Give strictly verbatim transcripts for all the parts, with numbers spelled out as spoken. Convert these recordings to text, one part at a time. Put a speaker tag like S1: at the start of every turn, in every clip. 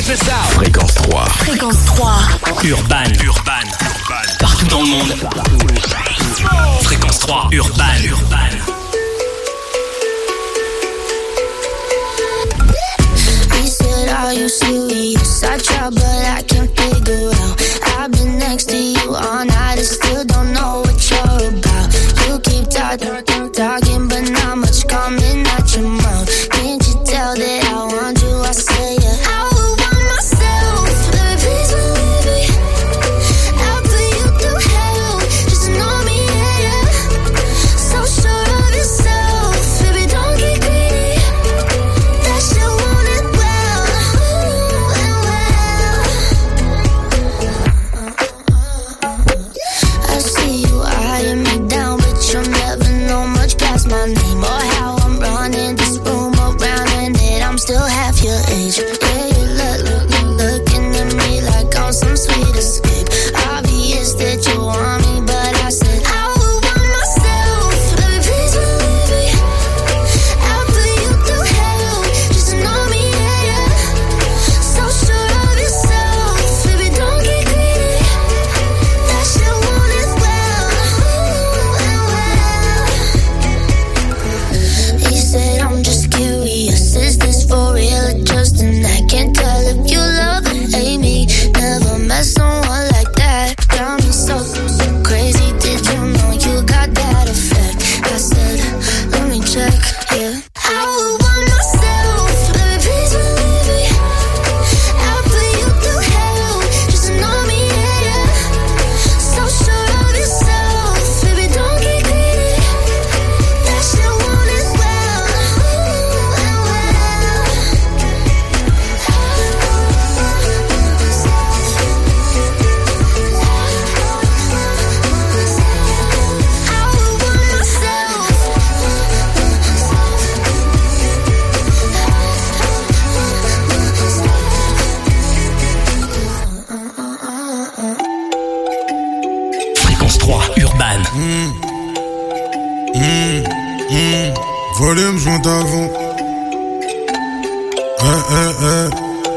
S1: this out.
S2: Fréquence trois.
S3: Fréquence trois.
S1: Urban. Urban. Partout dans le monde. Fréquence trois. Urban. Urban.
S4: He said, are you serious? I try, but I can't figure out. I've been next to you all night and still don't know what you're about. You keep talking, talking, but not much coming out your mouth. Can't you tell that I want you? I say yeah. I would want myself, baby, please believe me. I'll put you through hell, just to know me, yeah, yeah. So sure of yourself, baby, don't get greedy. That shit want it well, ooh, and well. I see you eyeing me down, but you'll never know much past my name or how I'm running this room around and that I'm still half your age. Yeah, you look, look, look, looking at me like I'm some sweet escape. Obvious that you want me, but I said I would want myself, baby, please believe me. I'll put you through hell, just to know me, yeah, yeah. So sure of yourself, baby, don't get greedy. That shit want it well, ooh, and well. He said, I'm just curious, is this for real or just an act? Can't tell if you love or hate me. Never met someone like that. Got me so, so crazy. Did you know you got that effect? I said, let me check, yeah. I would want myself, baby, please believe me. I'll put you through hell, just to know me, yeah, yeah. So sure of yourself, baby, don't get greedy. That shit want it well, ooh, and well. I would want myself.
S1: Fréquence trois. Urban.
S5: Mmh. Mmh. Mmh. Volume, je monte à fond. Eh, eh, eh.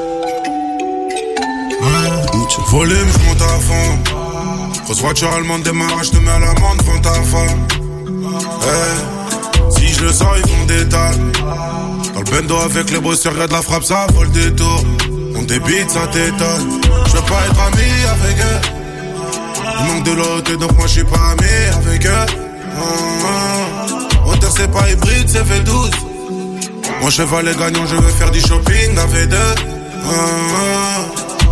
S5: Ouais. Volume, je monte à fond. Grosse voiture allemande, démarrage, je te mets à l'amende, devant ta femme. Eh. Si je le sors, ils font des tas. Dans le bendo avec les bosseurs, y'a de la frappe, ça vole des tours. On débite, ça t'étonne. Je veux pas être ami avec eux. Il manque de l'autre, donc moi je suis pas ami avec eux. Ah, ah. Hauteur c'est pas hybride, c'est V douze. Moi cheval est gagnant, je veux faire du shopping à V deux. Ah, ah.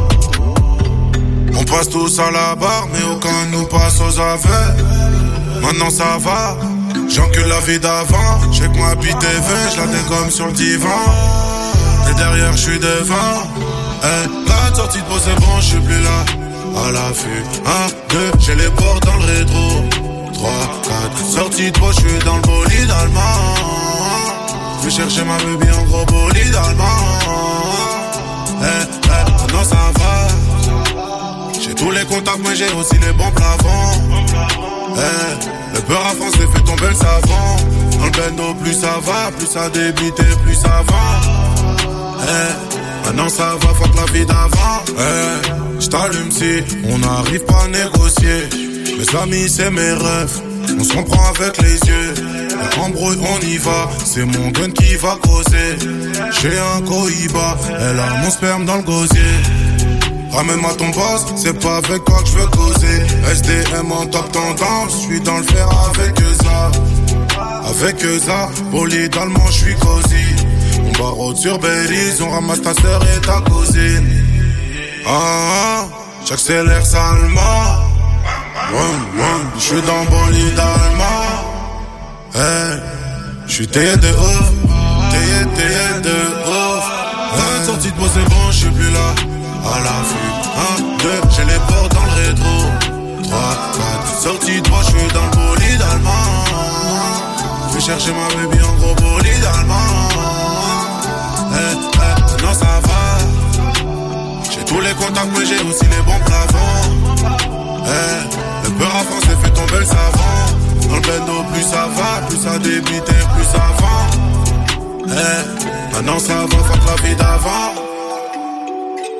S5: On passe tous à la barre, mais aucun nous passe aux aveux. Maintenant ça va, j'encule la vie d'avant. J'ai que moi bite et vingt, je la dégomme sur le divan. Et derrière je suis devant. Eh, quatre sorties de peau c'est bon, je suis plus là. À l'affût, un, deux, j'ai les portes dans le rétro. Trois, quatre, sorties de peau, je suis dans le bolide allemand. Je vais chercher ma baby en gros bolide allemand. Eh, eh, non ça va. J'ai tous les contacts mais j'ai aussi les bons plafonds. Eh, le beurre à France les fait tomber le savon. Dans le bendo plus ça va, plus ça débite et plus ça va. Eh, maintenant ça va, fuck la vie d'avant. Eh, j't'allume si on n'arrive pas à négocier. Mes amis c'est mes rêves, on se comprend avec les yeux. Embrouille on y va, c'est mon gun qui va causer. J'ai un cohiba, elle a mon sperme dans le gosier. Ramène-moi ton boss, c'est pas avec toi que je veux causer. S D M en top tendance, je suis dans le fer avec eux ça. Avec eux ça, bolide allemand, je suis cosy. On barre sur Belize, on ramasse ta sœur et ta cousine. Ah, ah, j'accélère salement. Je suis dans bolide allemand. Hey, j'suis taillé de ouf, taillé, taillé de ouf. Hey, sortie de peau c'est bon, j'suis plus là. À l'affût, un, deux, j'ai les portes dans le rétro. Trois, quatre, sortie de peau, j'suis dans le bolide allemand. J'vais chercher ma baby en gros bolide allemand. Hey, hey, non ça va. J'ai tous les contacts mais j'ai aussi les bons plafonds. Hey, le beurre à France fait tomber le savon. Dans le bendo plus ça va, plus ça débite et plus ça va. Hey, maintenant ça va, fuck la vie d'avant.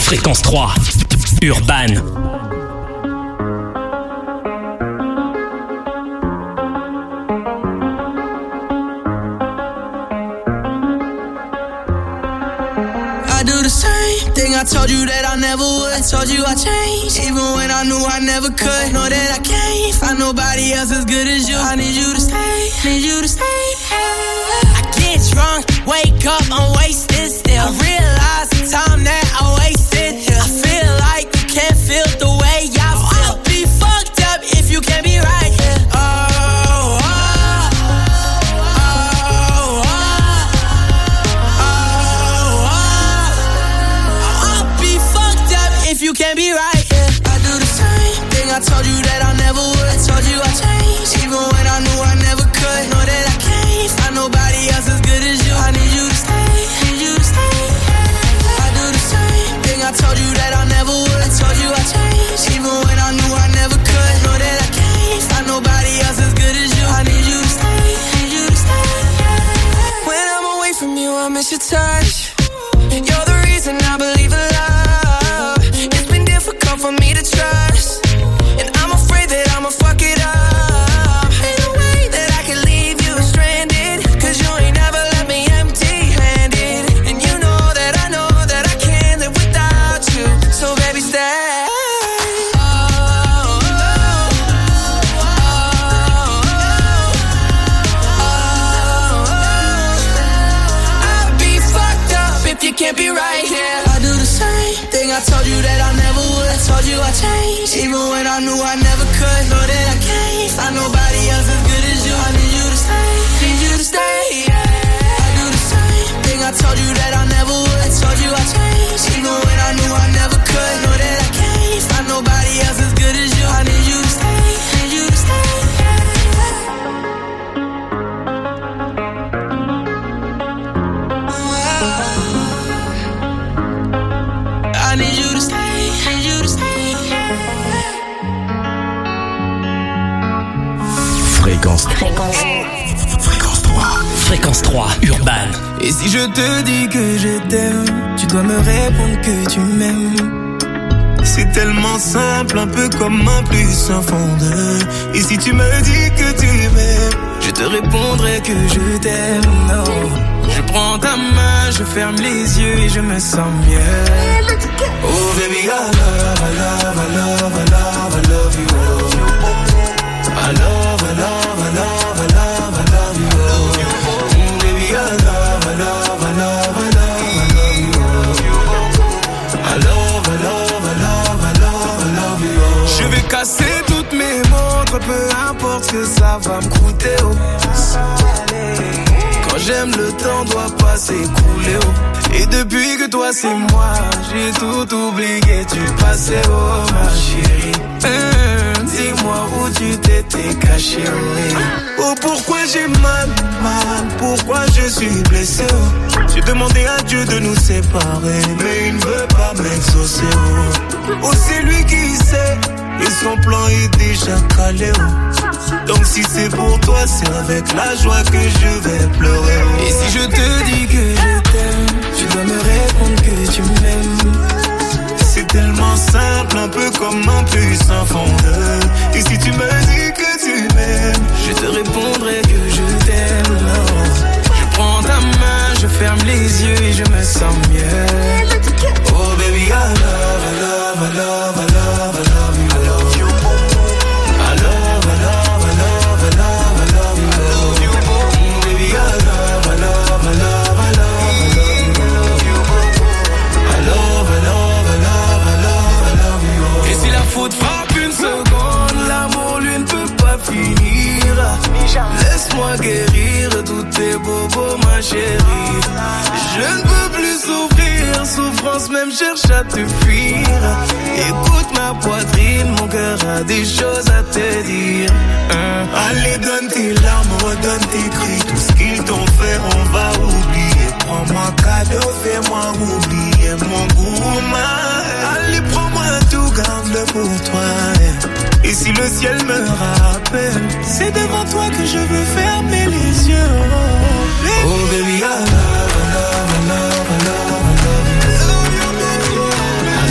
S1: Fréquence trois, Urban.
S2: I told you that I never would. I told you I changed, even when I knew I never could. Know that I can't find nobody else as good as you. I need you to stay, need you to stay. I get drunk, wake up, I'm wasted still. I realize the time that I wasted here. I feel like you can't feel the way I feel. I'll be fucked up if you can't be right here. Oh, oh, oh, oh, oh. If you can't be right, yeah. I do the same thing I told you that I never would. I told you I changed, even when I knew I never could. Know that I can't find nobody else as good as you. I need you to stay, need you to stay. I do the same thing I told you that I never would. I told you I changed, even when I knew I never could. Know that I can't find nobody else as good as you. I need you to stay, need you to stay. When I'm away from you, I miss your touch. You're the reason I believe in love. For me to trust, and I'm afraid that I'ma fuck it up. Ain't no way that I can leave you stranded, cause you ain't never left me empty-handed. And you know that I know that I can't live without you, so baby stay. Oh, oh, oh, oh, oh. I'll be fucked up if you can't be right here. I do the same thing I told you that I never would. I told you I changed, even when I knew I never could. Know that I can't find nobody else as good as you. I need you to stay, need you to stay. I do the same thing I told you that I never would. I told you I changed, even when I knew I never could. Know that I can't find nobody else as good as you. I need you to stay, need you to stay. I need you to stay.
S1: Fréquence. Fréquence. Fréquence trois. Fréquence trois, Urban.
S2: Et si je te dis que je t'aime, tu dois me répondre que tu m'aimes.
S3: C'est tellement simple, un peu comme un plus un fond de. Et si tu me dis que tu m'aimes,
S2: je te répondrai que je t'aime. Non, je prends ta main, je ferme les yeux et je me sens mieux.
S3: Oh baby, I love, I love, I love, I love, I love you. I love, I love, I love, I love, I love you. Oh baby, I love, I love, I love, I love, I love you. I love, I love, I love, I love, I love you.
S2: Je vais casser toutes mes montres, peu importe ce que ça va me coûter. Oh. Quand j'aime, le temps doit pas s'écouler. Oh. Et depuis que toi c'est moi, j'ai tout oublié du passé. Oh ma chérie, hum, dis-moi où tu t'étais caché. Oui.
S3: Oh pourquoi j'ai mal, mal, pourquoi je suis blessé. Oh. J'ai demandé à Dieu de nous séparer, mais il ne veut pas m'exaucer. Oh, oh c'est lui qui sait, et son plan est déjà calé. Oh. Donc si c'est pour toi, c'est avec la joie que je vais pleurer. Oh.
S2: Et si je te dis que je t'aime, tu dois me répondre que tu m'aimes.
S3: C'est tellement simple, un peu comme un plus un fondeur. Et si tu me dis que tu m'aimes,
S2: je te répondrai que je t'aime. Non. Je prends ta main, je ferme les yeux et je me sens mieux.
S3: Oh baby, I love, I love, I love, I love, I love you. I love you. I love, I love, I love, I love, I love you. I love you. Baby, I love, I love, I love, I love, I love you. I love, I love, I love, I love, I love you.
S2: Et si la faute frappe une seconde, l'amour lui ne peut pas finir. Laisse-moi guérir tous tes bobos, ma chérie. Je ne peux plus souffrir, souffrance même cherche à te fuir. Écoute ma poitrine, mon cœur a des choses à te dire.
S3: Hein? Allez, donne tes larmes, redonne tes cris. Tout ce qu'ils t'ont fait, on va oublier. Prends-moi cadeau, fais-moi oublier mon goût. Allez, prends-moi tout, garde-le pour toi. Et si le ciel me rappelle, c'est devant toi que je veux fermer les yeux. Oh, baby, I love, I love, I love, I love, I love you. I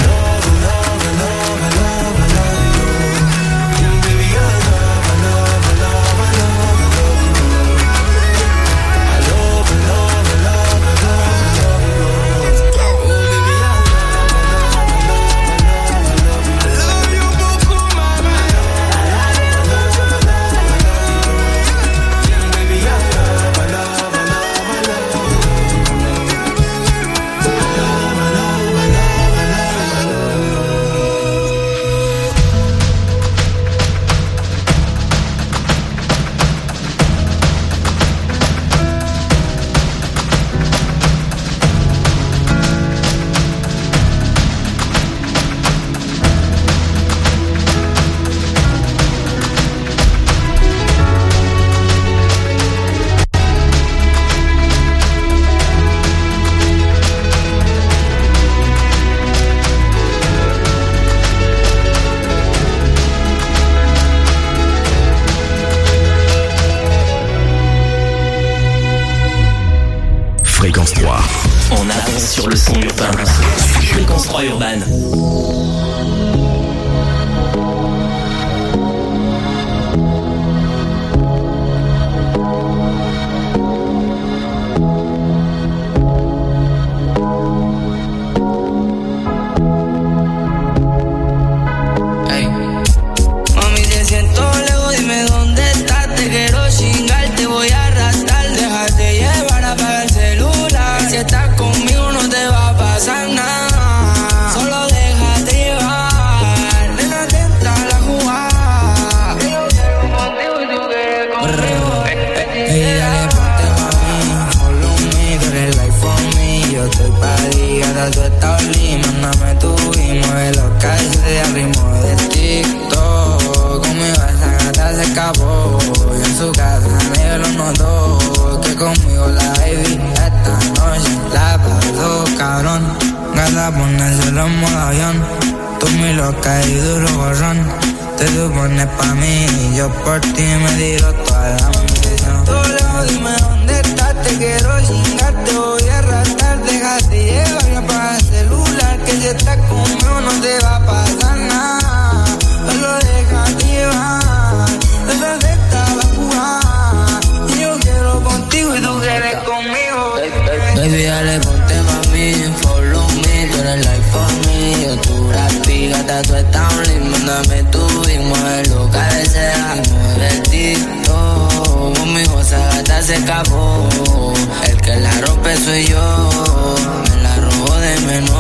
S1: sur le son urbain. Fréquence trois urbaine.
S2: Tú estás lima, mándame tu y mueve los calles de ritmo de TikTok. Conmigo esa gata se escapó y en su casa nadie lo notó. Que conmigo la baby esta noche la pasó cabrón. Gata ponérselo en modo avión. Tú mi loca y duro gorrón. Te supones pa' mí y yo por ti me tiro toda la munición. Tú lejos dime dónde estás, te quiero chingar, te voy a arrastrar. Déjate llevar y apaga el celular, que si estás conmigo no te va a pasar nada. Solo déjate llevar, esa secta va a jugar. Y yo quiero contigo y tú quieres conmigo. Baby, dale, ponte pa' mí, follow me, tú eres like for me. Yo tu rapi, gata, tú estás un lindo, mándame tu y mueve lo que desea. Y mueve el TikTok, conmigo esa gata se escapó. El que la rompe soy yo, me la robo de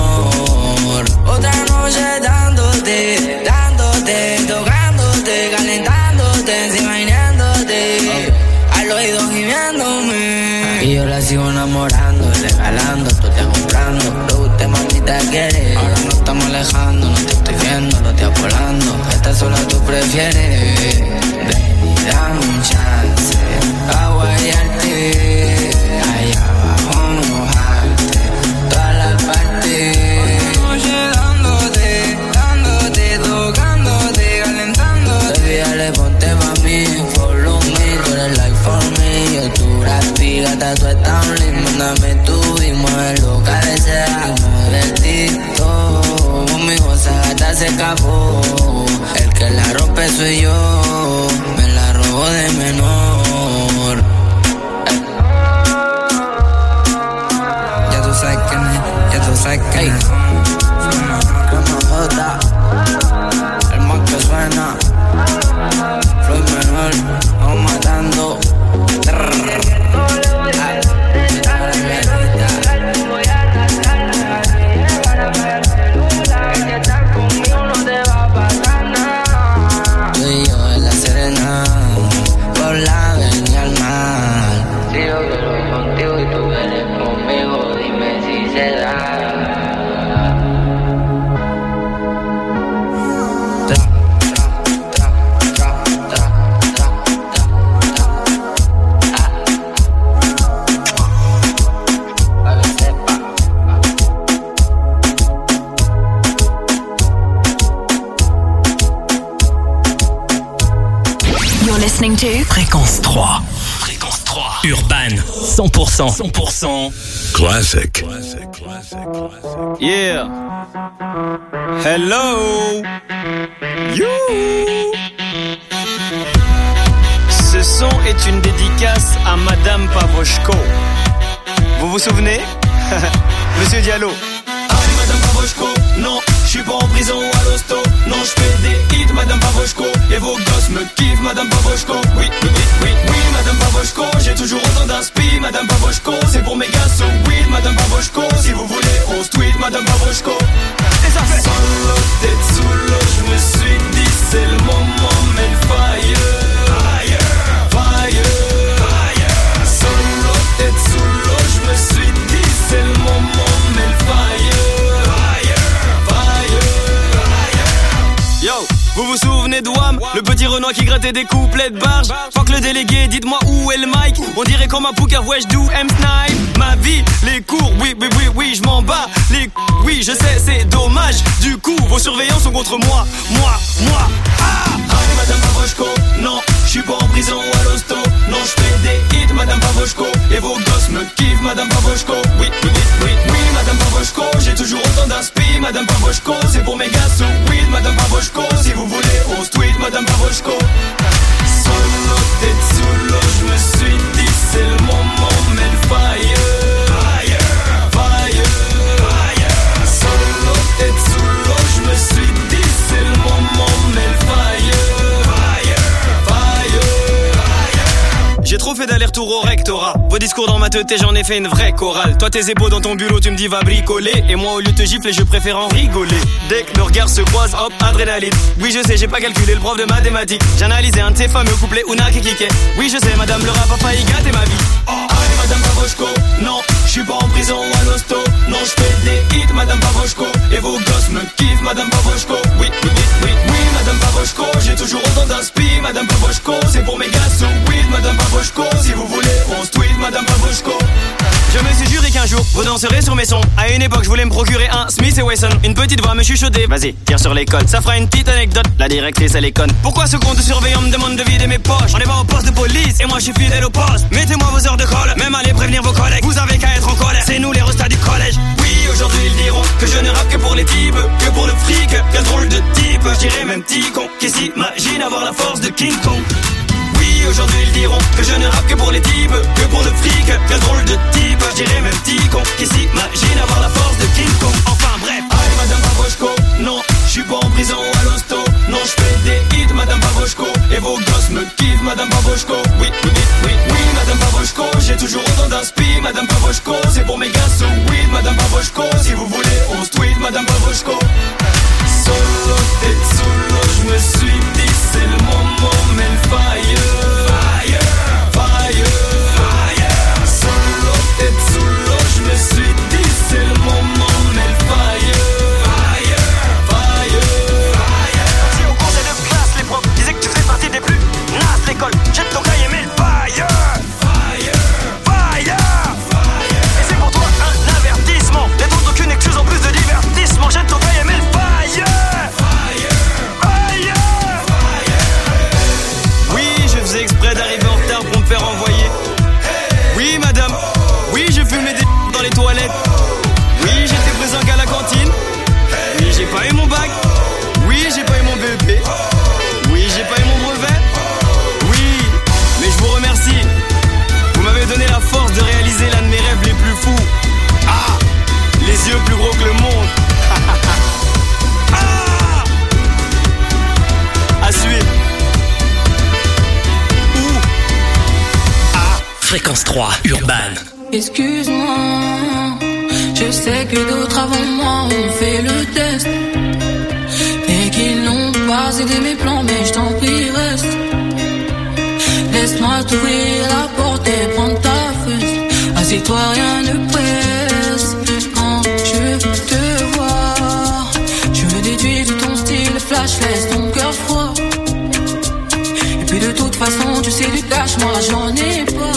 S2: menor. Otra noche dándote, dándote, tocándote, calentándote, encima imaginándote, al oído gimiéndome. Y yo la sigo enamorando, regalando, tú te comprando. Lo que usted mamita quiere, ahora no estamos alejando, no te estoy viendo, no te apolando. Esta sola tú prefieres, ven y dame un chance, a guayarte, allá abajo mojarte, toda la parte. Oye, dándote, dándote, tocándote, calentándote. Baby, dale, ponte pa' mí, follow me, tú eres like for me. Yo tu rapi, gata, tú estás un lindo, mándame tú y mueve lo que desea. Y mueve el TikTok, conmigo esa gata se escapó. El que la rompe soy yo, me la robo de menor. Ya tú sabes quién es, ya tú sabes quién es. Como Jota, el más que suena. Floyd menor, vamos matando. Tú y yo en la Serena, por la avenida al mar. Si yo quiero contigo y tú quieres conmigo, dime si se da.
S1: Listening to Fréquence trois. Fréquence trois. Urban. cent pour cent. cent pour cent.
S6: Classic. Classic, classic, classic.
S7: Yeah. Hello. You. Ce son est une dédicace à Madame Pavoshko. Vous vous souvenez? Monsieur Diallo. Allez, Madame Pavoshko. Non, je suis pas en prison ou à l'hosto. Non, je fais des hits, Madame Pavoshko. Et vos gosses me kiffent, Madame Pavoshko. Oui, oui, oui, oui, oui, Madame Pavoshko. J'ai toujours autant d'inspi, Madame Pavoshko. C'est pour mes gars, so weed, Madame Pavoshko. Si vous voulez, on se tweet, Madame Pavoshko. Et ça fait solo, tête sous l'eau. Je me suis dit, c'est le moment, mais le fire. Fire, fire, fire. Solo, tête sous l'eau. Je me suis dit, c'est le moment, mais le fire. Yo, vous vous souvenez de Wham, le petit Renoir qui grattait des couplets de barge. Fuck le délégué, dites-moi où est le mic. On dirait comme un poker, ouais j'dou M-Snipe. Ma vie, les cours, oui, oui, oui, oui, je m'en bats. Les coups, oui, je sais, c'est dommage. Du coup, vos surveillants sont contre moi. Moi, moi, ah. Allez, Madame Pavoshko, non, je suis pas en prison ou à l'hosto. Non, je fais des hits, Madame Pavoshko. Et vos gosses me kiffent, Madame Pavoshko. Oui, oui, oui, oui, oui, Madame Madame Pavoshko, j'ai toujours autant d'inspi. Madame Pavoshko, c'est pour mes gars sous weed. Madame Pavoshko, si vous voulez, on se tweet. Madame Pavoshko. Solo, tête sous l'eau, je me suis dit c'est le moment, mais le fire. Fire, fire, fire. Solo, tête sous l'eau, je me suis dit c'est le moment, mais le fire. J'ai trop fait d'aller-retour au rectorat. Vos discours dans ma tête et j'en ai fait une vraie chorale. Toi tes épaules dans ton bulot tu me dis va bricoler. Et moi au lieu de te gifler je préfère en rigoler. Dès que nos regards se croisent, hop, adrénaline. Oui je sais j'ai pas calculé le prof de mathématiques. J'ai analysé un de ces fameux couplets Una Kikike. Oui je sais madame le rap a failli gâter ma vie. Allez madame Pavoshko, non, je suis pas en prison ou à l'hosto. Non je fais des hits madame Pavoshko. Et vos gosses me kiffent madame Pavoshko. Oui, oui, oui, oui, oui madame Pavoshko. J'ai toujours autant d'inspi madame Pavoshko. C'est pour mes gars sous weed madame Pavoshko. Si vous voulez, on se tweet, madame Pavoshko. Je me suis juré qu'un jour, vous danserez sur mes sons. À une époque, je voulais me procurer un Smith et Wesson. Une petite voix me chuchotait. Vas-y, tire sur les codes. Ça fera une petite anecdote. La directrice, elle est conne. Pourquoi ce compte surveillant me demande de vider mes poches? On est pas au poste de police et moi je suis fidèle au poste. Mettez-moi vos heures de colle, même allez prévenir vos collègues. Vous avez qu'à être en colère, c'est nous les restats du collège. Oui, aujourd'hui ils diront que je ne rappe que pour les types, que pour le fric. Quel drôle de type, je dirais même petit con qui s'imagine avoir la force de King Kong. Oui, aujourd'hui ils diront que je ne rappe que pour les types, que pour le fric. Quel drôle de type, je dirais même petit con qui s'imagine avoir la force de King Kong. Enfin bref, allez madame Pavoshko, non, je suis pas en prison ou à l'hosto. Non, je fais des hits madame Pavoshko. Et vos gosses me kiffent madame Pavoshko. Oui, oui, oui, oui, oui madame Pavoshko. J'ai toujours autant d'inspi madame Pavoshko. C'est pour mes gars sous weed madame Pavoshko. Si vous voulez, on se tweet madame Pavoshko. Solo, tête sous l'eau, je me suis dit c'est le moment, mais le fire. Fire, fire, fire. Solo, tête sous l'eau, je me suis dit c'est le moment, mais le fire. Fire, fire, fire. Si au conseil de classe, les profs disaient que tu faisais partie des plus nazes l'école. Jette ton cahier, mais le fire. Fire, fire, fire. Et c'est pour toi un avertissement. Les autres aucune excuse en plus de divertissement. Jette ton cahier, mais le fire. Exprès d'arriver en retard pour me faire envoyer. Oui madame, oui je fumais des dans les toilettes. Oui j'étais présent qu'à la cantine. Oui j'ai pas eu mon bac. Oui j'ai pas eu mon B E P. Oui j'ai pas eu mon brevet. Oui, mais je vous remercie. Vous m'avez donné la force de réaliser l'un de mes rêves les plus fous. Ah, les yeux plus gros que le monde. Ah, à suivre.
S1: Fréquence trois, Urban.
S8: Excuse-moi, je sais que d'autres avant moi ont fait le test et qu'ils n'ont pas aidé mes plans, mais je t'en prie reste. Laisse-moi t'ouvrir la porte et prendre ta fesse. Assieds-toi, rien ne presse. Quand je te vois, je me déduis de ton style flash, laisse ton cœur froid. Et puis de toute façon, tu sais du cash, moi j'en ai pas.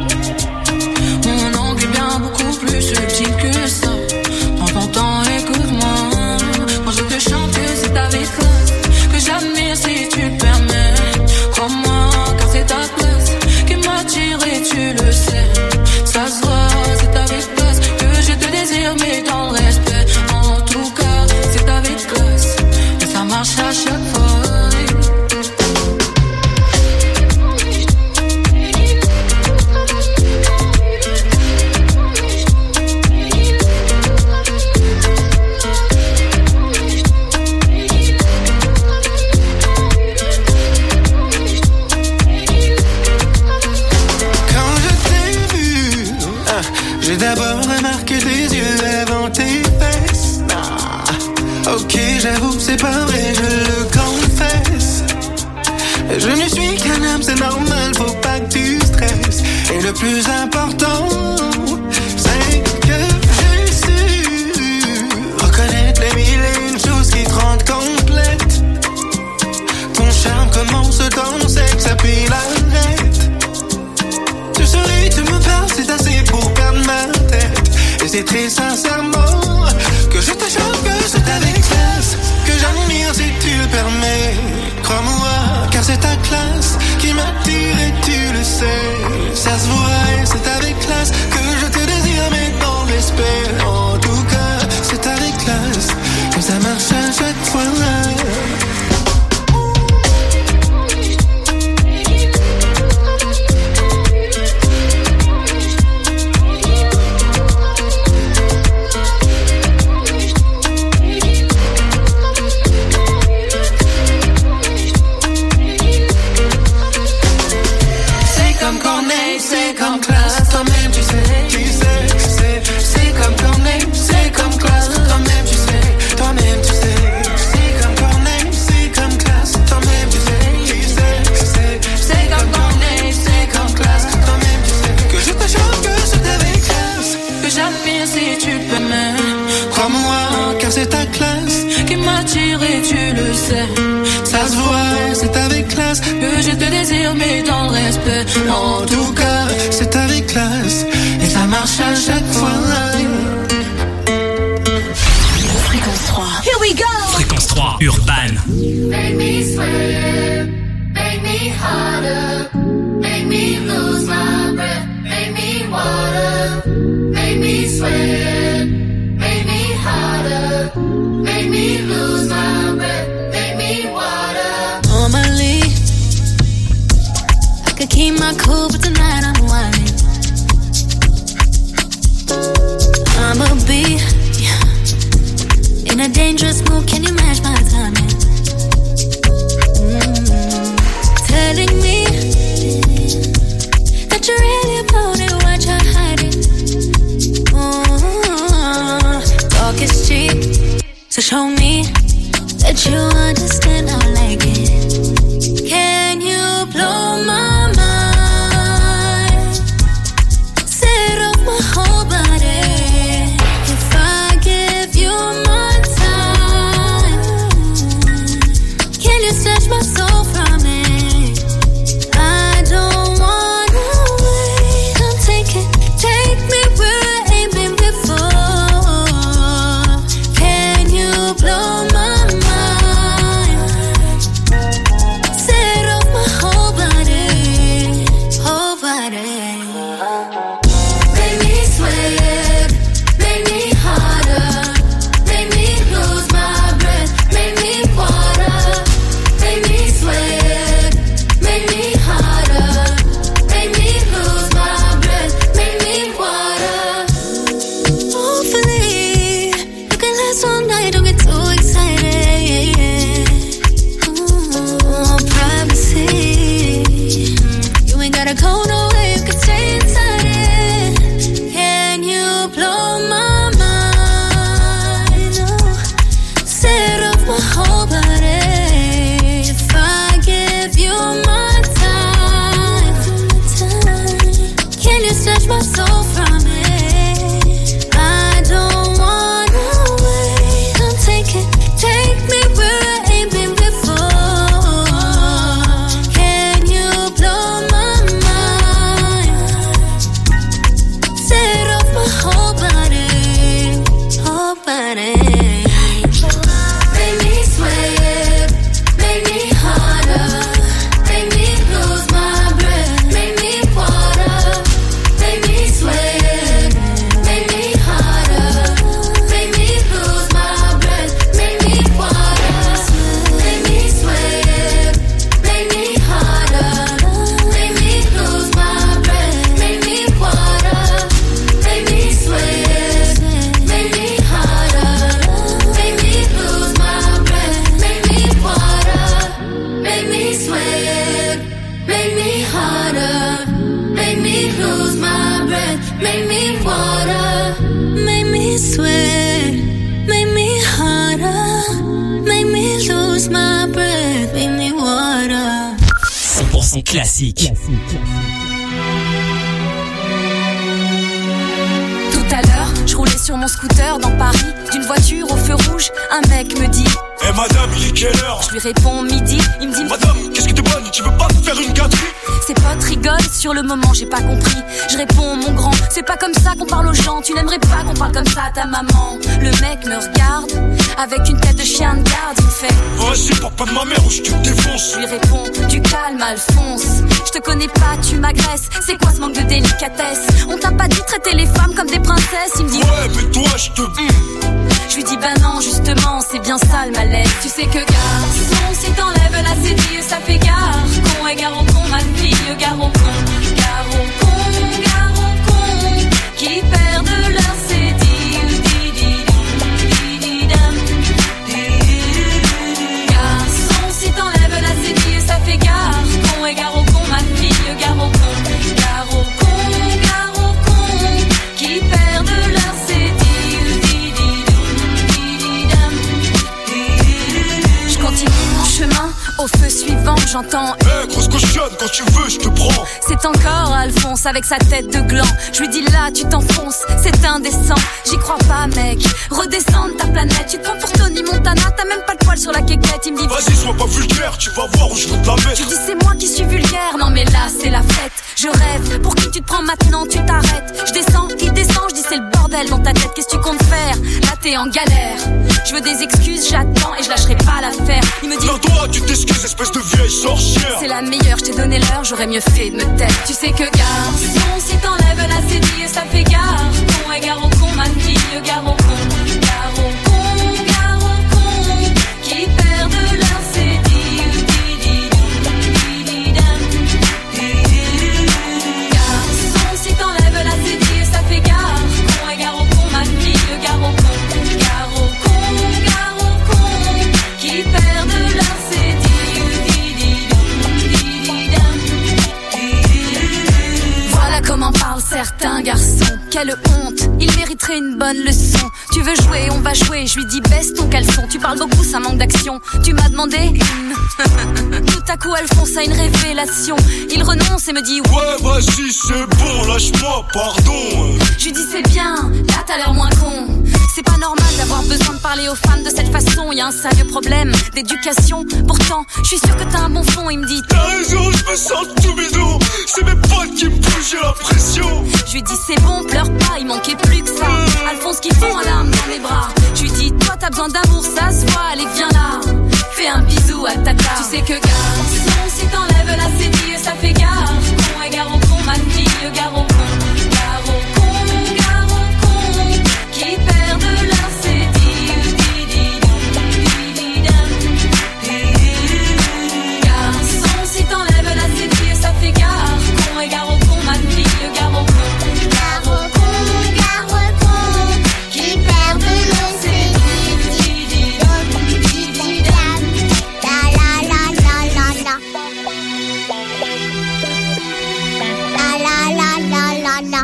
S8: Plus subtil que ça. Prends ton temps, écoute-moi. Quand je te chante, c'est avec classe que j'admire si tu le permets. Crois-moi, car c'est ta place qui m'attire et tu le sais. Ça se voit, c'est avec classe que je te désire, mais dans le respect. En tout cas, c'est avec classe et ça marche à chaque fois.
S3: J'ai d'abord remarqué tes yeux avant tes fesses. Ah, ok, j'avoue, c'est pas vrai, je le confesse. Je ne suis qu'un homme, c'est normal, faut pas que tu stresses. Et le plus important, c'est que j'ai su reconnaître les mille et une choses qui te rendent complète. Ton charme commence dans sexe, puis l'arrête. Tu souris, tu me parles, c'est assez pour perdre ma tête. Et c'est très sincèrement que je te choque, que c'est avec classe que j'admire si tu le permets. Crois-moi, car c'est ta classe qui m'attire et tu le sais. Ça se voit et c'est avec classe que je te désire, mais dans l'esprit. En tout
S8: se voit, c'est avec classe que je te désire, mais dans le respect. En tout cas, c'est avec classe et ça marche à chaque fois.
S1: Fréquence trois. Here we go. Fréquence trois, Urban.
S4: Make me sweat, make me harder, make me lose my breath, make me water, make me sweat, make me harder, make me lose my breath, make me water.
S8: Normally, I could keep my cool, but tonight I'm whining. I'ma be in a dangerous mood, can you match my timing? Mm-hmm. Telling me that you're really about it, what you're hiding. Mm-hmm. Talk is cheap, so show me that you understand how I like it. Can you blow my mind? Set off my whole body. If I give you my time, can you snatch my soul from me? I don't wanna wait. Come take it, take me where I ain't been before. Can you blow my mind? Set off my whole body, whole body.
S4: Make me sweat, make me harder, make me lose my breath, make me water, make me sweat, make me harder, make me lose my breath, make me water.
S8: Hopefully, you can last all night, don't get too excited. Ooh, privacy. You ain't gotta go nowhere, you can stay inside it. Can you blow my mind? Oh, set off my whole body. If I give you my time, can you snatch my soul from me? I don't wanna wait. Come take it, take me where I ain't been before. Can you blow my mind? Set off my whole body, whole body.
S4: Make me sweat, make me harder, make me lose my breath, make me water, make me sweat, make me harder, make me lose my breath, make me water, make me sweat, make me harder, make me lose my breath, make me water, make me sweat, make me harder, make me lose my breath, make me water, make me sweat, make me harder, make me lose my breath, make me water,
S8: Make me sweat, make me harder, make me lose my breath, make me water.
S1: cent pour cent classique.
S9: Tout à l'heure, je roulais sur mon scooter dans Paris. D'une voiture au feu rouge, un mec me dit:
S3: Eh hey madame, il est quelle heure?
S9: Je lui réponds midi, il me dit:
S3: Madame, qu'est-ce que t'es bonne? Tu veux pas me faire une gâterie?
S9: Ses potes rigolent, sur le moment j'ai pas compris. Je réponds: mon grand, c'est pas comme ça qu'on parle aux gens. Tu n'aimerais pas qu'on parle comme ça à ta maman. Le mec me regarde, avec une tête de chien de garde. Il me fait:
S3: Vas-y, parle pas de ma mère ou je te défonce.
S9: Je lui réponds: du calme Alphonse, je te connais pas, tu m'agresses. C'est quoi ce manque de délicatesse? On t'a pas dit de traiter les femmes comme des princesses? Il me dit:
S3: Ouais, mais toi je te...
S9: Mmh. Je lui dis: ben non, justement, c'est bien ça le malaise. Tu sais que garçon, si t'enlèves la cédille, ça fait gare. Con et gare au con, ma fille, gare au con. Gare au con, gare au con, qui perdent leur cédille. Garçon, si t'enlèves la cédille, ça fait gare. Con et gare au con, ma fille, gare au con. Gare au con, gare au con, qui perdent leur cédille. Je continue mon chemin, au feu suivant, j'entends.
S10: Hé, hey, grosse cochonne, quand tu veux, je te prends.
S9: C'est encore Alphonse avec sa tête de gland. Je lui dis là, tu t'enfonces, c'est indécent. J'y crois pas, mec. Redescends de ta planète. Tu te prends pour Tony Montana, t'as même pas le poil sur la quéquette. Il me dit,
S10: vas-y, sois pas vulgaire, tu vas voir où je veux te la mettre.
S9: Tu dis, c'est moi qui suis vulgaire. Non, mais là, c'est la fête. Je rêve, pour qui tu te prends maintenant, tu t'arrêtes. Je descends, il descend, je dis, c'est le bordel dans ta tête. Qu'est-ce que tu comptes faire? Là, t'es en galère. Je veux des excuses, j'attends et je lâcherai pas l'affaire. Il me dit,
S10: non, toi, tu t'excuses, espèce de vieille sorcière.
S9: C'est la meilleure, je t'ai donné l'heure, j'aurais mieux fait de me taire. Tu sais que garçon, si t'enlèves la cédille, ça fait gare. Con et gare au con, ma fille, gare au con. Gare au con, gare au con, qui perdent leur cédille. Garçon, si t'enlèves la cédille, ça fait gare. Con et gare au con, ma fille, gare au con. Gare au con, gare au con, qui perdent leur cédille. Voilà comment parlent certains garçons. Quelle honte, il mériterait une bonne leçon. Tu veux jouer, on va jouer. Je lui dis baisse ton caleçon. Tu parles beaucoup, ça manque d'action. Tu m'as demandé une. Tout à coup, Alphonse a une révélation. Il renonce et me dit
S10: ouais, vas-y, c'est bon, lâche-moi, pardon.
S9: Je lui dis c'est bien, là t'as l'air moins con. C'est pas normal d'avoir besoin de parler aux femmes de cette façon. Y'a un sérieux problème d'éducation. Pourtant, je suis sûr que t'as un bon fond. Il me dit
S10: t'as raison, je me sens tout bidon. C'est mes potes qui me poussent, j'ai la pression.
S9: Je lui dis c'est bon, pleure pas, il manquait plus que ça. Alphonse qui fond en larmes dans les bras. Je lui dis toi t'as besoin d'amour, ça se voit, allez viens là. Fais un bisou à tata. Tu sais que garçon, si t'enlèves la cédille, ça fait gare. Con et gare au con, ma fille, gare au con. Gare au con, gare au con, qui perdent leur cédille. Garçon, si t'enlèves la cédille, ça fait gare. Con et gare au con, ma fille, gare au con.
S4: Gare au con, gare au con, qui perdent leur cédille. La la la la la la. La la la la la la.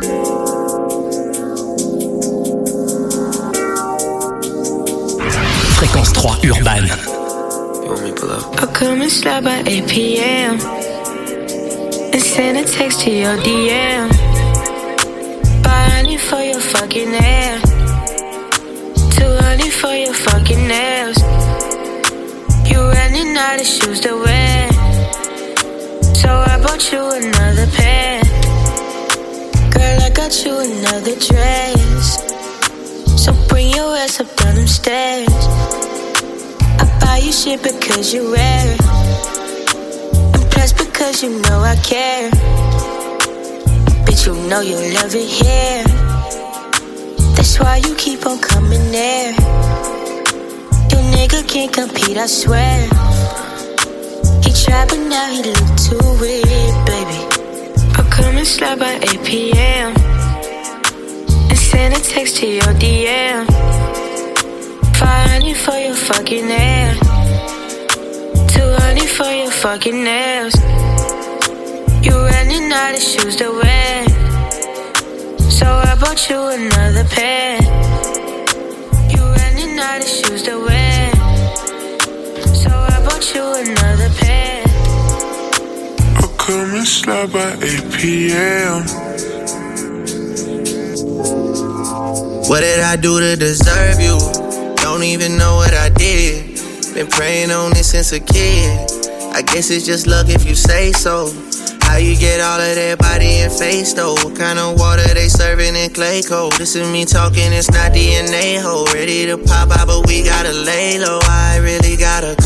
S1: Fréquence trois urbaine.
S11: I'll come and slide by eight p.m. and send a text to your D M. Buying you for your fucking hair. Too early for your fucking nails. You running out of shoes to wear, so I bought you another pair. Girl, I got you another dress, so bring your ass up down them stairs. I buy you shit because you wear it, and plus because you know I care. Bitch, you know you love it here, that's why you keep on coming there. Your nigga can't compete, I swear. He tried but now he look too weird, baby. I'll come and slide by eight p.m. and send a text to your D M. Find you for your fucking hair. Too early for your fucking nails. You running out of shoes to wear, so I bought you another pair. You running out of shoes to wear, so I bought you another pair.
S5: I'll come and slide by eight p.m.
S12: What did I do to deserve you? Don't even know what I did. Been praying on this since a kid. I guess it's just luck if you say so. How you get all of that body and face though? What kind of water they serving in clay cold? This is me talking, it's not D N A hole. Ready to pop out, but we gotta lay low. I really gotta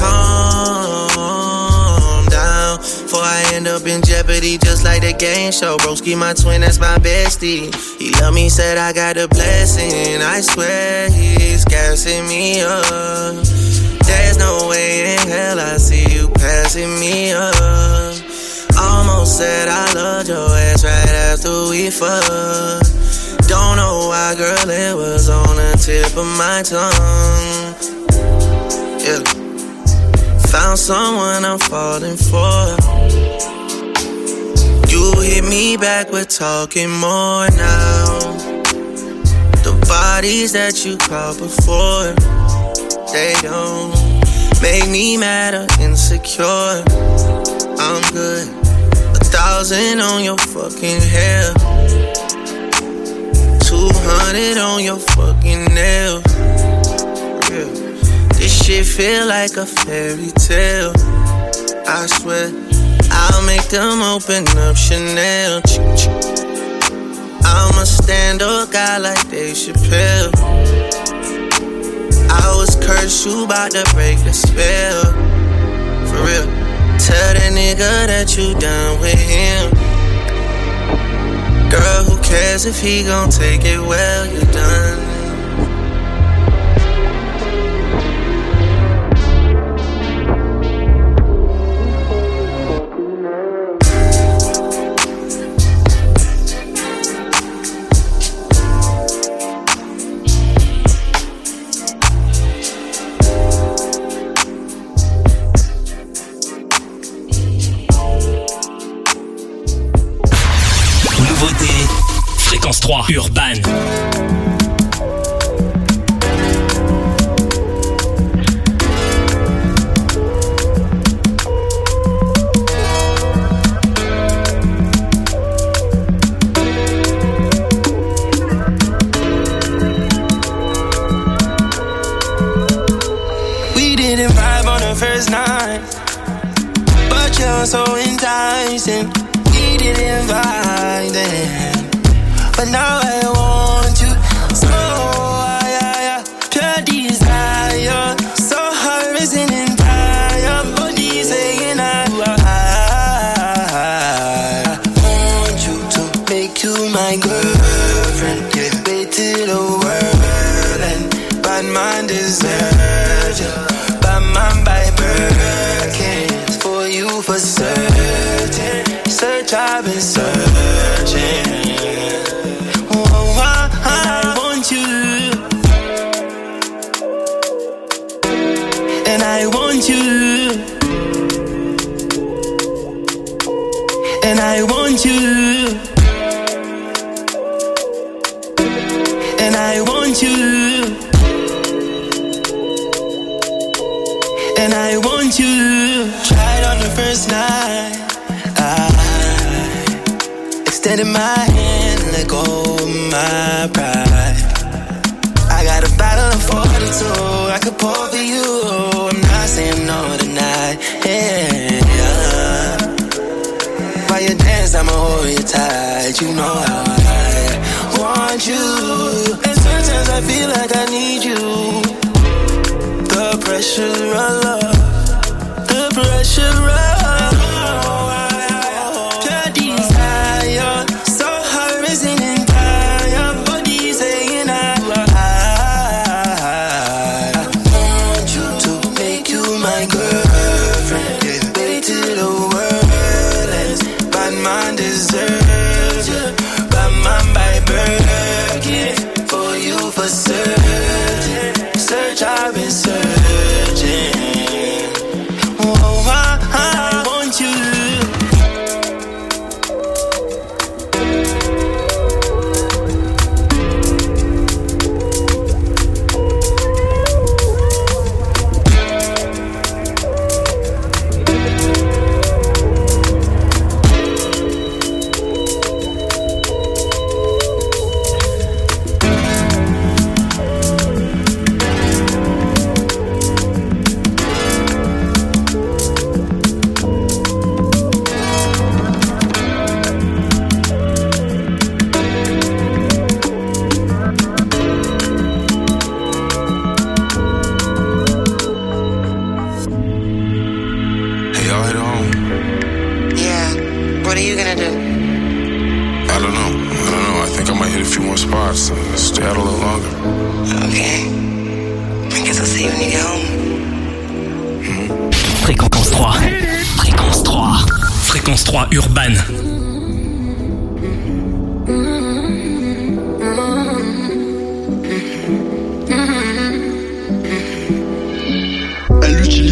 S12: calm down before I end up in jeopardy, just like the game show. Broski, my twin, that's my bestie. He love me, said I got a blessing. I swear he's gassing me up. There's no way in hell I see you passing me up. Almost said I loved your ass right after we fucked. Don't know why, girl, it was on the tip of my tongue. Yeah. Found someone I'm falling for. You hit me back, we're talking more now. The bodies that you caught before, they don't make me mad or insecure. I'm good. A thousand on your fucking hair. Two hundred on your fucking nails. Yeah. This shit feel like a fairy tale. I swear, I'll make them open up Chanel. I'm a stand-up guy like Dave Chappelle. I was cursed, you bout to break the spell. For real. Tell that nigga that you done with him. Girl, who cares if he gon' take it well, you done.
S1: Fréquence trois, Urban.
S12: We didn't vibe on the first night, but you're so enticing. We didn't vibe then, but now I want you. So I, I, I pure desire, so hard risen entire body saying I, I, I want you to make you my girlfriend. Give it to the world, and bad man deserves you. Bad man by Birkins, for you for certain. Search, I've been searching. I want you, and I want you, and I want you, and I want you, and I want you. Tried on the first night, I extended my hand, let go of my pride. I got a bottle of forty-two I could pour for you. I'm not saying no tonight. Yeah. While you dance, I'ma hold you tight. You know how I want you, and sometimes I feel like I need you. The pressure of love, the pressure of love. Search, I've been searching. Oh, I, I want you.
S1: Fréquence trois. Fréquence trois. Fréquence trois Urban.
S13: Elle utilise son corps comme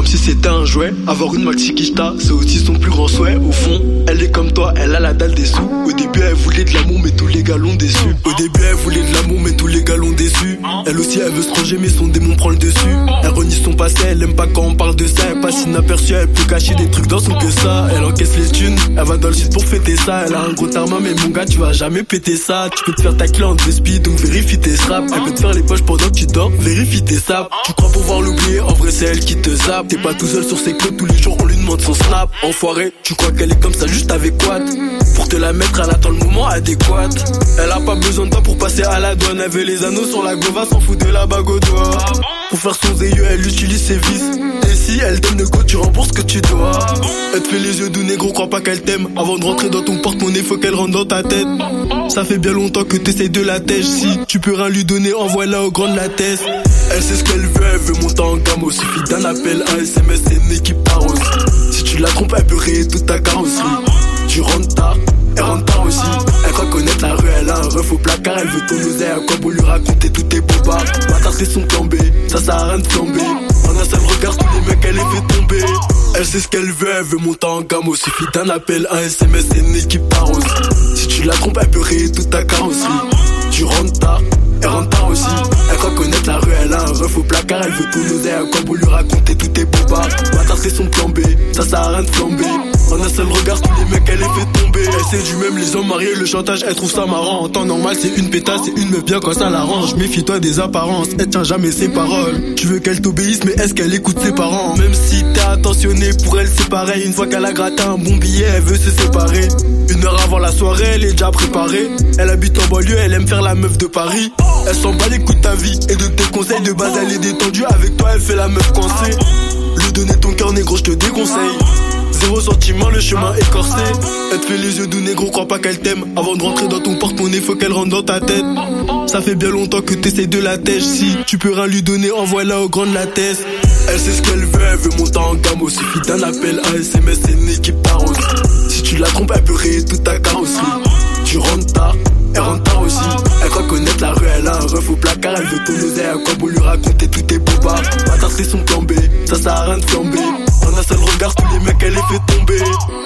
S13: comme si c'était un jouet. Avoir une maxi quicheta, c'est aussi son plus grand souhait. Au fond, elle est comme toi, elle a la dalle des sous. Au début elle voulait de l'amour mais tous les gars l'ont déçu. Au début elle voulait de l'amour mais tous les gars l'ont déçu. Elle aussi elle veut se ranger mais son démon prend le dessus. Elle renie son passé, elle aime pas quand on parle de ça. Elle passe inaperçue, elle peut cacher des trucs dans son que ça. Elle encaisse les thunes, elle va dans le sud pour fêter ça. Elle a un gros tarma mais mon gars tu vas jamais péter ça. Tu peux te faire ta clé en deux speed donc vérifie tes straps. Elle peut te faire les poches pendant que tu dors, vérifie tes saps. Tu crois pouvoir l'oublier, en vrai c'est elle qui te zappe. T'es pas tout seul sur ses côtes, tous les jours on lui demande son snap. Enfoiré, tu crois qu'elle est comme ça juste avec quoi? Pour te la mettre, elle attend le moment adéquat. Elle a pas besoin de toi pour passer à la douane. Elle veut les anneaux sur la gova, s'en fout de la bague au doigt. Pour faire son zéyeux, elle utilise ses vis. Et si elle donne le go, tu rembourses ce que tu dois. Elle te fait les yeux doux, négro, crois pas qu'elle t'aime. Avant de rentrer dans ton porte-monnaie, faut qu'elle rentre dans ta tête. Ça fait bien longtemps que t'essayes de la tèche. Si tu peux rien lui donner, envoie-la au grand de la tête. Elle sait ce qu'elle veut, elle veut monter en gamme. Au suffit d'un appel, un S M S, c'est une équipe arrose. Si tu la trompes, elle peut rayer toute ta carrosserie. Tu rentres tard, elle rentre tard aussi. Elle croit connaître la rue, elle a un ref au placard. Elle veut ton oseille, à quoi pour lui raconter tous tes bobards. Bâtard c'est son plan B, ça sert à rien de flamber. En un seul regard, tous les mecs elle les fait tomber. Elle sait ce qu'elle veut, elle veut monter en gamme. Au suffit d'un appel, un S M S, c'est une équipe arrose. Si tu la trompes, elle peut rayer toute ta carrosserie. Tu rentres tard, elle rentre tard aussi. Elle croit connaître la rue, elle a un ref au placard. Elle veut ton oseille, à quoi pour lui raconter tous tes bobards. Bâtard c'est son plan B, ça sert à rien de flamber. En un seul regard, tous les mecs elle les fait tomber. Elle sait du même, les hommes mariés, le chantage, elle trouve ça marrant. En temps normal, c'est une pétasse, c'est une meuf bien quand ça l'arrange. Méfie-toi des apparences, elle tient jamais ses paroles. Tu veux qu'elle t'obéisse, mais est-ce qu'elle écoute ses parents? Même si t'es attentionné, pour elle c'est pareil. Une fois qu'elle a gratté un bon billet, elle veut se séparer. Une heure avant la soirée, elle est déjà préparée. Elle habite en banlieue, elle aime faire la meuf de Paris. Elle s'en bat les coups de ta vie et de tes conseils. De base, elle est détendue, avec toi, elle fait la meuf coincée. Lui donner ton cœur, négro, je te déconseille. Zéro sentiment, le chemin écorcé. Elle te fait les yeux doux, négro, crois pas qu'elle t'aime. Avant de rentrer dans ton porte-monnaie, faut qu'elle rentre dans ta tête. Ça fait bien longtemps que t'essayes de la tèche. Si tu peux rien lui donner, envoie-la au grand de la tête. Elle sait ce qu'elle veut, elle veut monter en gamme. Au suffit d'un appel, un S M S, c'est une équipe arrose. Si tu la trompes, elle peut rayer toute ta carrosserie. Tu rentres tard, elle rentre tard aussi. Elle croit connaître la rue, elle a un ref au placard. Elle veut ton oseille, à quoi pour lui raconter tous tes bobards. Bâtard c'est son plan B, ça sert à rien de flamber. En un seul regard, tous les mecs elle les fait tomber.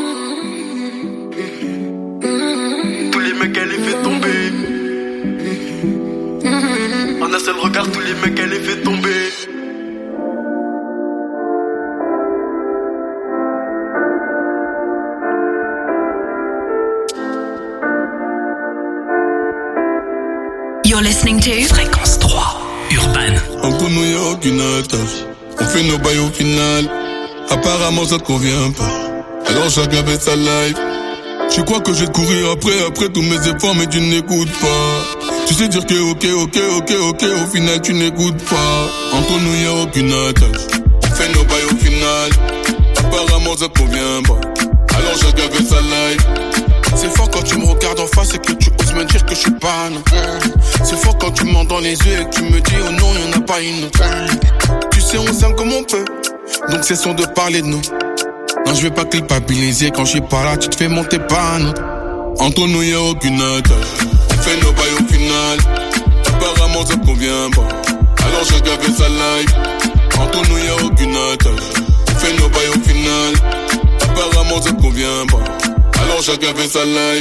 S13: Tous les mecs elle les fait tomber. En un seul regard, tous les mecs elle les fait tomber.
S1: You're listening to Fréquence trois, Urban.
S14: Entre nous y'a aucune attache. On fait nos bails au final. Apparemment ça te convient pas. Alors chacun fait sa life. Tu crois que je vais te courir après, après tous mes efforts, mais tu n'écoutes pas. Tu sais dire que ok, ok, ok, ok, au final tu n'écoutes pas. Entre nous y'a aucune attache. On fait nos bails au final. Apparemment ça te convient pas. Alors chacun fait sa life. C'est fort quand tu me regardes en face et que tu oses me dire que je suis pas non. C'est fort quand tu me mens dans les yeux et que tu me dis oh non y'en a pas une autre. Tu sais on s'aime comme on peut, donc cessons de parler de nous. Non je vais pas culpabiliser quand je suis pas là, tu te fais monter pas non. Entre nous y'a aucune attache. On fait nos bails au final. Apparemment ça te convient pas. Alors chacun fait sa life. Entre nous y'a aucune attache. On fait nos bails au final. Apparemment ça te convient pas. Alors chacun fait sa life.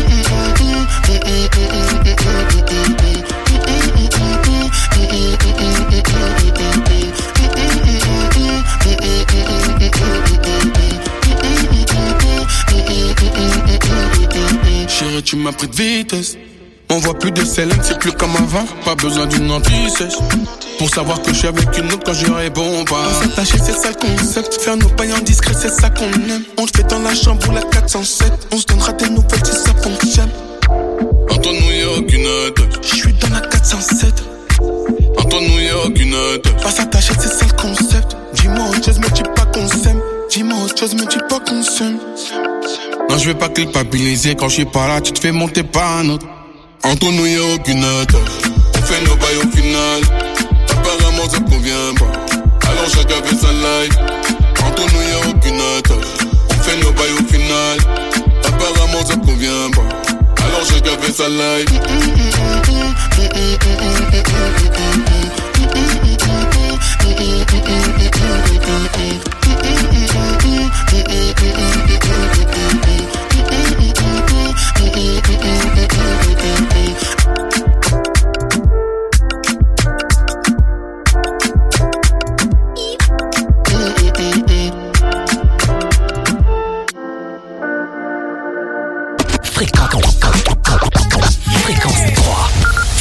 S14: Chérie, tu m'as pris de vitesse. On voit plus de Célène, c'est plus comme avant. Pas besoin d'une anti-sèche pour savoir que je suis avec une autre quand je réponds pas. On s'attacher, c'est ça le concept. Faire nos pailles en discret, c'est ça qu'on aime. On le fait dans la chambre ou la quatre cent sept. On se donnera des nouvelles si ça fonctionne. Entre nous y'a aucune attache. Je suis dans la quatre cent sept. Entre nous y'a aucune attache. Pas s'attacher, c'est ça le concept. Dis-moi autre chose, mais dis pas qu'on s'aime. Dis-moi autre chose, mais dis pas qu'on s'aime. Non, je vais pas culpabiliser quand je suis pas là. Tu te fais monter pas un autre. Entre nous y'a aucune attache. On fait nos bails au final. Apparemment ça te convient pas. Alors chacun fait sa life. Entre nous y'a aucune attache. On fait nos bails au final. Apparemment ça te convient pas. Alors chacun fait sa life.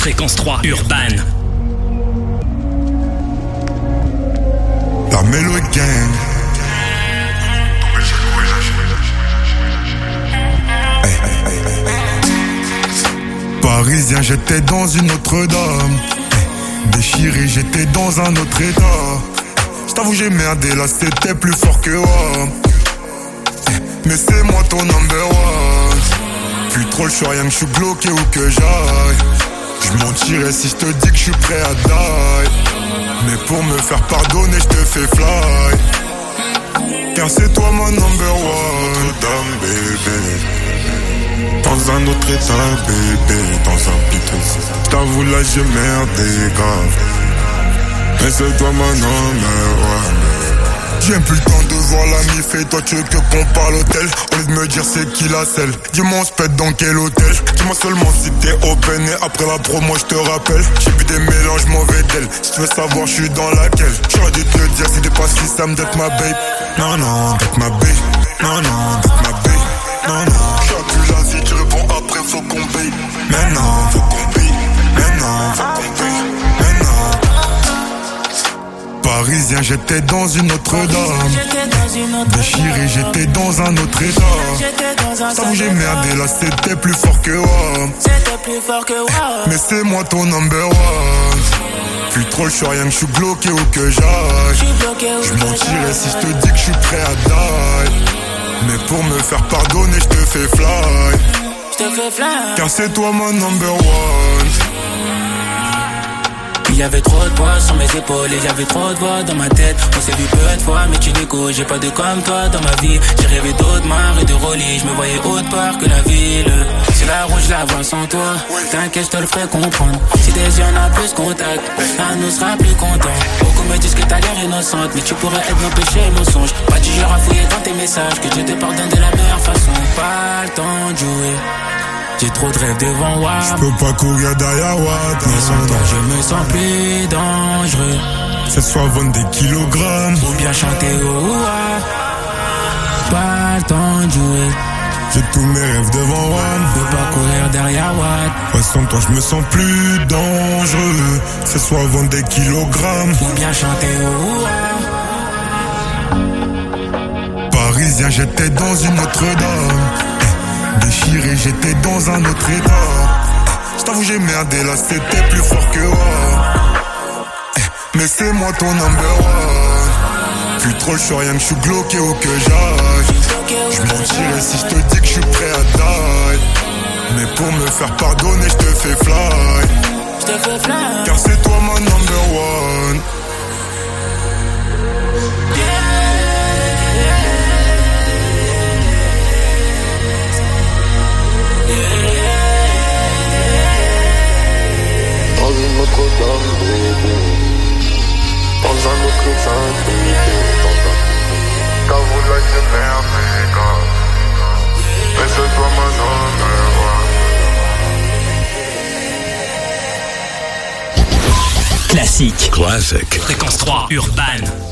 S1: Fréquence trois, Urban.
S5: La Mélo Gang. Hey, hey, hey, hey. Parisien, j'étais dans une autre dame. Hey. Déchiré, j'étais dans un autre état. J't'avoue, j'ai merdé, là c'était plus fort que moi. Hey. Mais c'est moi ton number one. Plus trop le choix, rien que je suis bloqué où que j'aille. Je mentirais si je te dis que je suis prêt à die. Mais pour me faire pardonner, je te fais fly. Car c'est toi mon number one. Dame bébé. Dans un autre état bébé. Dans un piteux. J't'avoue là j'ai merdé grave. Mais c'est toi mon number one. J'ai plus le temps de voir la mif et toi tu veux que qu'on parle hôtel. Au lieu de me dire c'est qui la selle. Dis-moi on se pète dans quel hôtel. Dis-moi seulement si t'es open et après la promo je te rappelle. J'ai bu des mélanges mauvais d'elle. Si tu veux savoir je suis dans laquelle. J'aurais dû te le dire si t'es pas si Sam d'être ma babe. Non non d'être ma babe. Non non d'être ma babe. Non non. J'suis plus là si tu réponds après faut qu'on paye. Maintenant faut qu'on paye. Maintenant faut qu'on paye. Maintenant. Parisien, j'étais dans une autre dame. Déchiré, j'étais dans un autre état. T'avoue, j'ai merdé, là c'était plus fort que moi. Mais c'est moi ton number one. Plus trop le choix, rien que je suis bloqué où que j'aille. Je mentirais si je te dis que je suis prêt à die. Mais pour me faire pardonner, je te fais fly. Car c'est toi mon number one.
S15: Il y avait trop de poids sur mes épaules et il y avait trop de voix dans ma tête. On s'est vu peu de fois mais tu n'écoutes. J'ai pas de comme toi dans ma vie. J'ai rêvé d'autres mares et de rollis. Je me voyais autre part que la ville. Si la rouge la vois sans toi, t'inquiète je te le ferai comprendre. Si des yeux en a plus contact, un nous sera plus content. Beaucoup me disent que t'as l'air innocente, mais tu pourrais être mon péché et mon songe. Pas du genre à fouiller dans tes messages, que Dieu te pardonne de la meilleure façon. Pas le temps de jouer, j'ai trop de rêves devant moi.
S5: J'peux pas courir derrière Watt.
S15: Mais sans toi je me sens plus dangereux.
S5: C'est soit vendre des kilogrammes
S15: ou bien chanter au oua. Pas le temps de jouer,
S5: j'ai tous mes rêves devant moi.
S15: J'peux pas courir derrière Watt.
S5: Ouais, sans toi je me sens plus dangereux. C'est soit vendre des kilogrammes
S15: ou bien chanter au oua.
S5: Parisien, j'étais dans une autre dame. Déchiré, j'étais dans un autre état. J't'avoue j'ai merdé, là c'était plus fort que moi. Mais c'est moi ton number one. Plus trop le choix, rien que je suis bloqué où que j'aille. Je mentirais si je te dis que je suis prêt à die. Mais pour me faire pardonner, je te fais fly. Car c'est toi mon number one.
S16: Notre-Dame, bébé. Dans un autre état, bébé. T'as voulu la merde, mais quand. Mais c'est toi mon number one.
S1: Classique.
S6: Classic.
S1: Fréquence trois, Urban.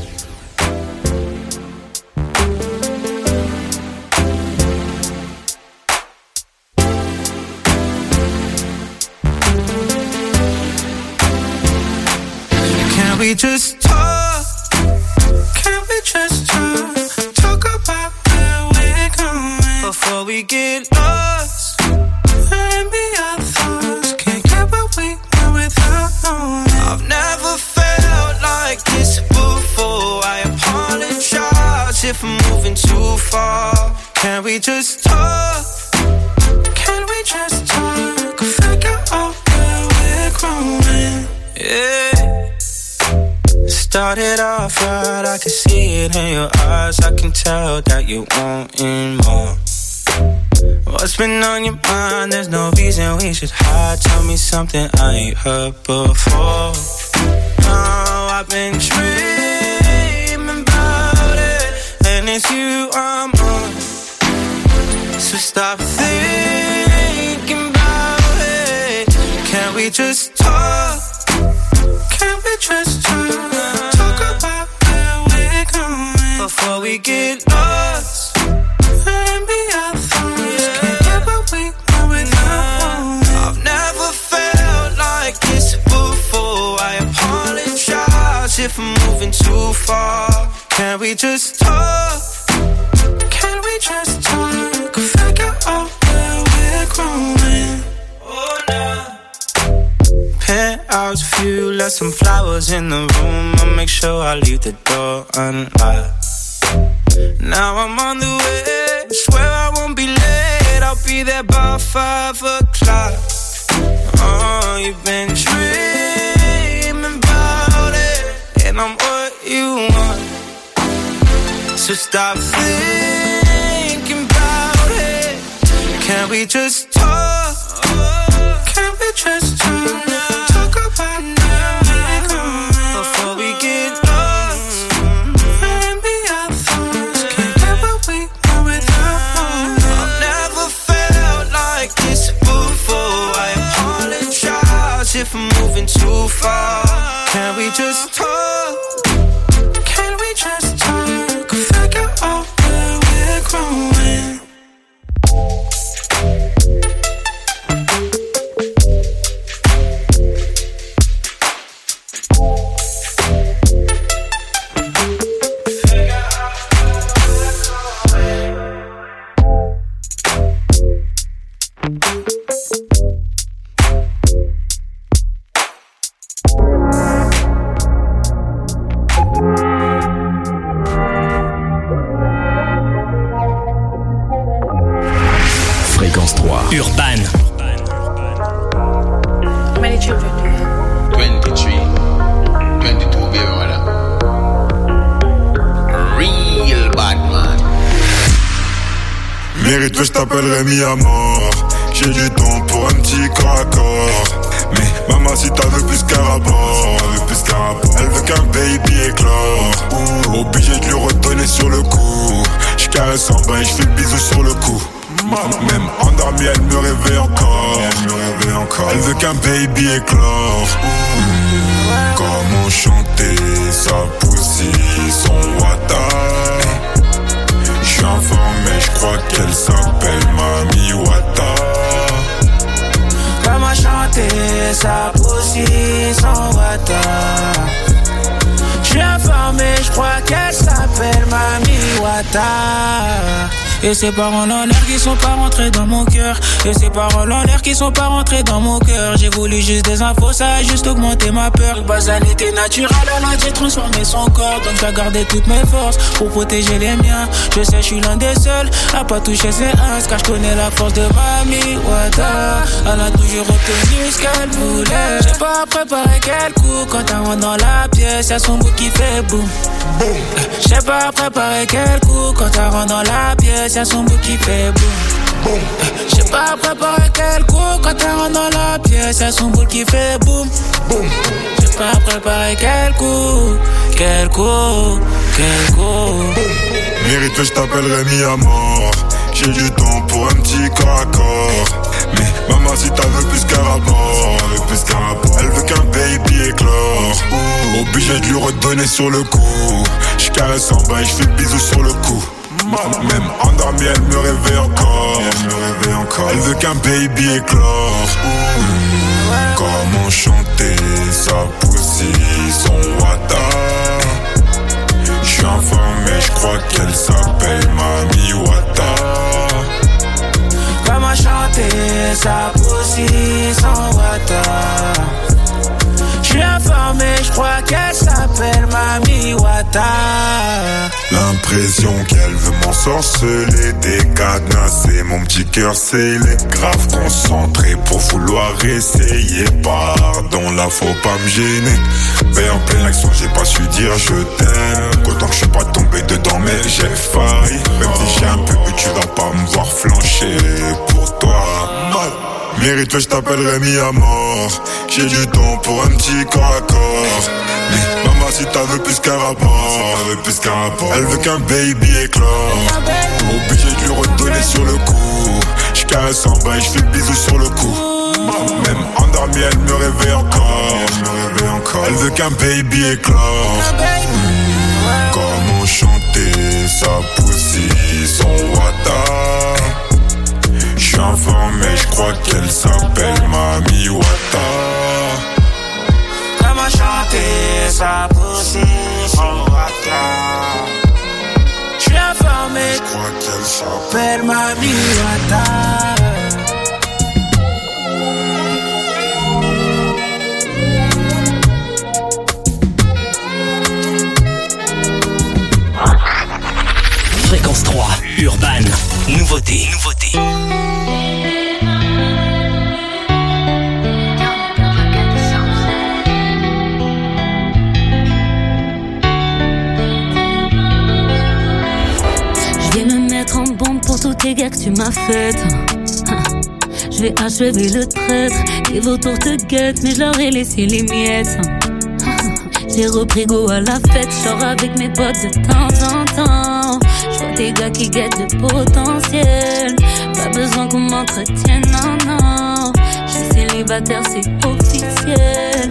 S2: We just talk, can we just talk, talk about where we're going, before we get lost, maybe our thoughts can't get what we want without knowing. I've never felt like this before, I apologize if I'm moving too far. Can we just talk, can we just talk, figure out where we're growing, yeah. Started off right, I can see it in your eyes. I can tell that you wanting more. What's been on your mind? There's no reason we should hide. Tell me something I ain't heard before. Now I've been dreaming about it, and it's you I'm on. So stop thinking about it. Can we just talk? Can we just talk? Before we get lost, maybe our thoughts can't get what we want without. I've never felt like
S12: moving too far. Can we just talk? Can we just talk? Figure out where we're growing. Oh no. Penthouse view, left some flowers in the room. I'll make sure I leave the door unlocked. Now I'm on the way, swear I won't be late. I'll be there by five o'clock. Oh, you've been dreaming about it, and I'm what you want. So stop thinking about it. Can we just talk? Can we just talk? Talk about now before we get lost. And be our thoughts. Can't get what we want without. I've never felt like this before. I apologize if I'm moving too far. Can we just talk? Can we just talk? Figure out where we're growing.
S1: Fréquence trois. Urban.
S17: How many children do you have?
S18: twenty-three. twenty-two, baby, voilà. Real bad man.
S5: Mérite, je t'appellerai mis à mort. J'ai du temps pour un petit corps à corps. Mais maman, si t'as veux plus qu'un rapport, elle veut plus qu'un rapport. Elle veut qu'un baby éclore. Ouh, obligé de lui redonner sur le coup. J'caresse en bas et j'fais le bisou sur le cou. Même endormie, elle me réveille encore. Elle me réveille encore. Elle veut qu'un baby éclore. Mmh, comment chanter sa poussie, son wata. J'suis informé, j'crois qu'elle s'appelle Mami Wata.
S12: Comment chanter sa poussie, son wata. J'suis informé, j'crois qu'elle s'appelle Mami Wata. Et ces paroles en l'air qui sont pas rentrées dans mon cœur. Et ces paroles en l'air qui sont pas rentrées dans mon cœur. J'ai voulu juste des infos, ça a juste augmenté ma peur. Basalité naturelle, elle a dû transformer son corps. Donc j'ai gardé toutes mes forces pour protéger les miens. Je sais, je suis l'un des seuls à pas toucher ses uns. Car je connais la force de Mami Wata. Elle a toujours obtenu ce qu'elle voulait. J'ai pas préparé quel coup. Quand elle rentre dans la pièce, y'a son bout qui fait boum. J'ai pas préparé quel coup. Quand elle rentre dans la pièce, y'a son bout qui fait boum. J'ai pas préparé quel coup. Quand elle rentre dans la pièce, y'a son bout qui fait boum. J'ai pas préparé quel coup. Quel coup. Quel coup.
S5: Mérite, je t'appellerai mis à mort. J'ai du temps pour un petit corps à corps. Mais maman, si t'as veux plus qu'un rapport, elle veut plus qu'un rapport. Elle veut qu'un baby éclore. Ouh, obligé de lui redonner sur le coup. J'caresse en bas et j'fais le bisou sur le cou. Même endormie, elle me réveille encore. Elle me réveille encore. Elle veut qu'un baby éclore. Mmh, comment chanter sa poussie, son wata. J'suis informé, j'crois qu'elle s'appelle Mami Wata.
S12: Comment chanter sa poussie, son wata. J'suis informé, j'crois qu'elle s'appelle Mami Wata.
S5: L'impression qu'elle veut m'ensorceler, décadenasser mon petit cœur scellé. Grave concentré pour vouloir essayer. Pardon, là faut pas me gêner. Mais en pleine action, j'ai pas su dire je t'aime. Autant que je suis pas tombé dedans, mais j'ai failli. Même si j'ai un peu bu, tu vas pas me voir flancher pour toi. Mérite, je t'appellerai mis à mort. J'ai du temps pour un petit corps à corps. Mais maman, si t'as veux plus qu'un rapport, elle veut plus qu'un rapport. Elle veut qu'un baby éclore. Obligé de lui redonner sur le coup. J'caresse en bas et j'fais le bisou sur le cou. Même endormie, elle me réveille encore. Elle me réveille encore. Elle veut qu'un baby éclore. Mmh, comment chanter sa poussie, son wata. J'suis informé, j'crois qu'elle s'appelle Mami Wata.
S12: Comment chanter sa poussie, son
S2: J'suis informé, j'appelle Mamie Wata.
S1: Fréquence trois, Urban, nouveauté, nouveauté.
S19: Je vais me mettre en bombe pour tous tes gars que tu m'as faites. Je vais achever le traître. Les vautours te guettent, mais je leur ai laissé les miettes. J'ai repris go à la fête, j'sors avec mes potes de temps en temps. J'vois des gars qui guettent le potentiel. Pas besoin qu'on m'entretienne, non, non. J'suis célibataire, c'est officiel.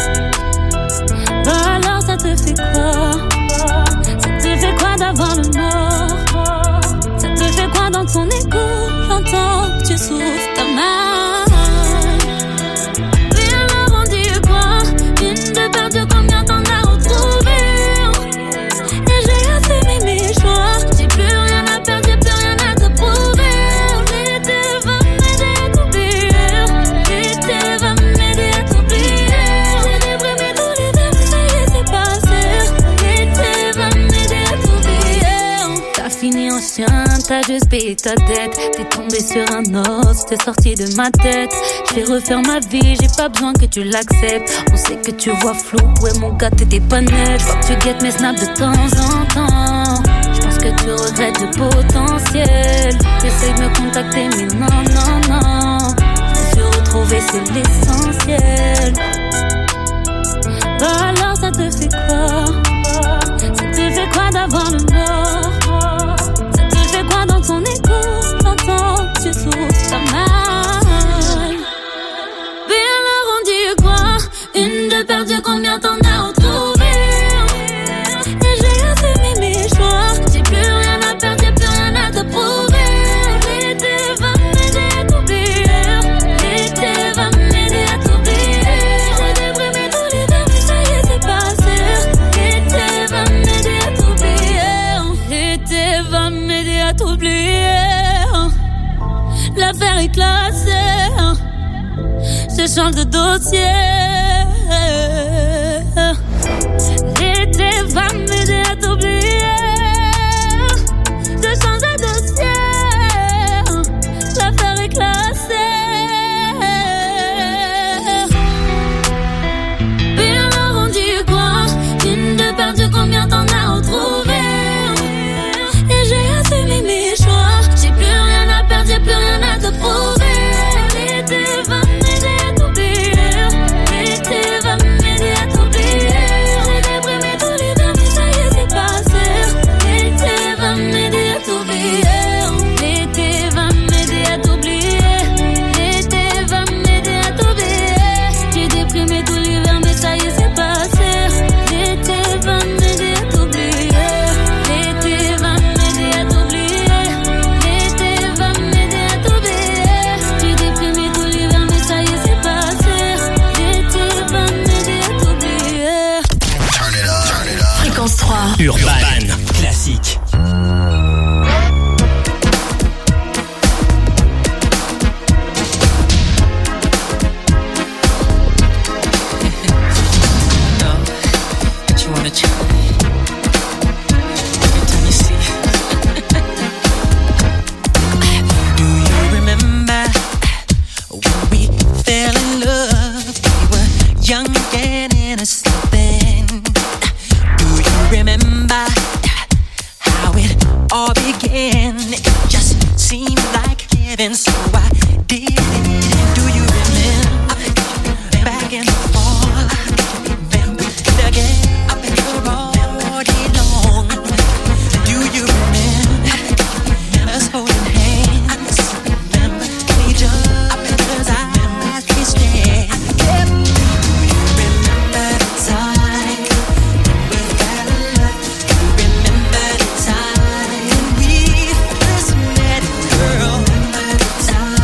S19: Bah alors ça te fait quoi? Ça te fait quoi d'avoir le mort? Ça te fait quoi dans ton écho? J'entends que tu souffres ta mal. Viens leur en dire quoi? Une de perdue, combien t'en as retrouvé? Et j'ai assez mis mes choix. J'ai plus rien à perdre, j'ai plus rien à te prouver. L'été va m'aider à t'oublier. L'été va m'aider à t'oublier. J'ai déprimé tous les deux, mais ça y est, c'est passé. L'été va m'aider à t'oublier. T'as fini en chien, t'as juste payé ta dette. T'es tombé sur un os, t'es sorti de ma tête. Je vais refaire ma vie, j'ai pas besoin que tu l'acceptes. On sait que tu vois flou, ouais mon gars t'étais pas net. J'vois que tu guettes mes snaps de temps en temps. J'pense que tu regrettes le potentiel. T'essayes de me contacter mais non, non, non. Je me suis retrouvé, c'est l'essentiel. Bah alors ça te fait quoi? Ça te fait quoi d'avoir le mort? Ça te fait quoi dans ton écho? J'entends que tu souffres ta mal. Viens leur en dire quoi? Une de perdue, combien t'en as retrouvé? Et j'ai assez mis mes choix. J'ai plus rien à perdre, j'ai plus rien à te prouver. L'été va m'aider à t'oublier. L'été va m'aider à t'oublier. J'ai déprimé tous les deux, mais ça y est, c'est passé. L'été va m'aider à t'oublier. L'été va m'aider à t'oublier. L'affaire est classée. Je change de dossier. L'été va m'aider à t'oublier. Je change de dossier. L'affaire est classée. Viens leur en dire quoi? Une de perdue, combien t'en as retrouvé? Et j'ai assez mis mes choix. J'ai plus rien à perdre, j'ai plus rien à te prouver. L'été va m'aider à t'oublier. L'été va m'aider à t'oublier. J'ai déprimé tous les deux, mais ça y est, c'est passé. L'été va m'aider à t'oublier. L'été va m'aider à t'oublier. L'été va m'aider à t'oublier. J'ai déprimé tout l'hiver, mais ça y est, c'est passé. L'été va m'aider à t'oublier. L'été va m'aider à t'oublier. L'été va m'aider à t'oublier. J'ai déprimé tout l'hiver, mais ça y est, c'est passé. L'été va m'aider à t'oublier.
S1: Fréquence trois, Urban, classique.
S20: You wanna try? Every time you see Do you remember when we fell in love? We were young and innocent then. Do you remember how it all began? It just seemed like heaven, so I did it. Do you remember back and forth, remember again?
S2: Time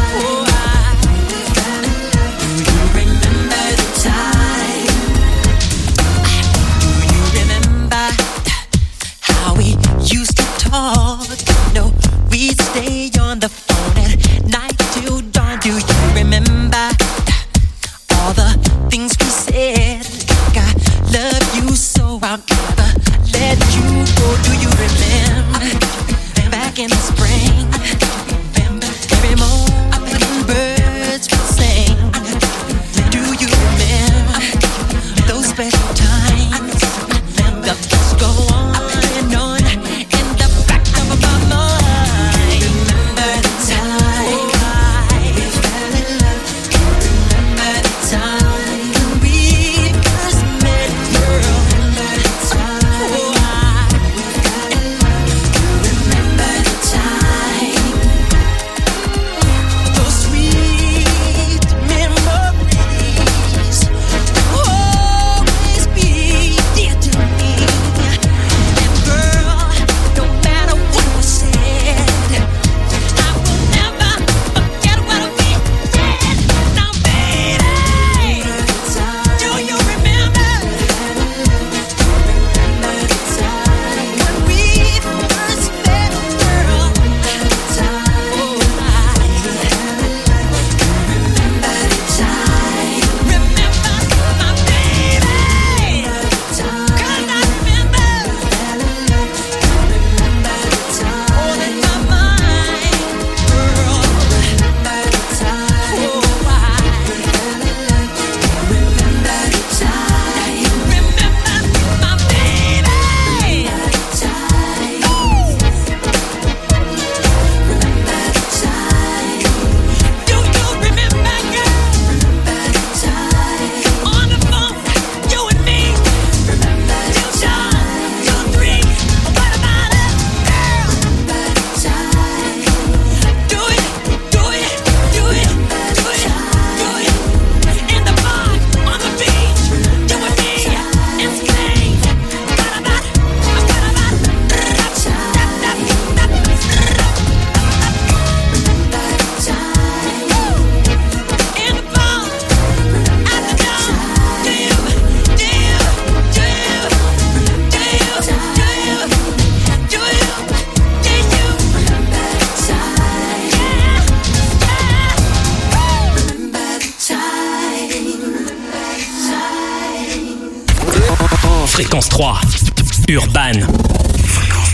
S20: in the spring. Remember every morning birds will sing. Do you remember those special times? The thoughts go on and on in the back of my mind. Remember the time we fell in love. Remember the time we first met, girl. Remember the time we fell in love. Remember the time. Those sweet memories will always be dear to me. And girl, no matter what was said, I will never forget what we said. Now, baby, do you remember when we first met, girl? Remember the time. Remember my baby. 'Cause I remember all in my mind, girl. Remember the time. Oh, I remember the time. Remember my baby. Remember the time. Remember the time. Do you remember, girl? Remember the time. On the phone, you and me. Remember two John, two three. What about it, girl? Remember the time. Do it, do it, do it, do it, do it. In the park, on the beach, you and me in Spain. What about it? What about it? Remember the time. Remember the time. In the park, at the dawn. Do you, do you, do you, do you, do you, do you, do you remember the time? Yeah, yeah. Remember the time. Remember the time.
S1: Fréquence trois, Urban.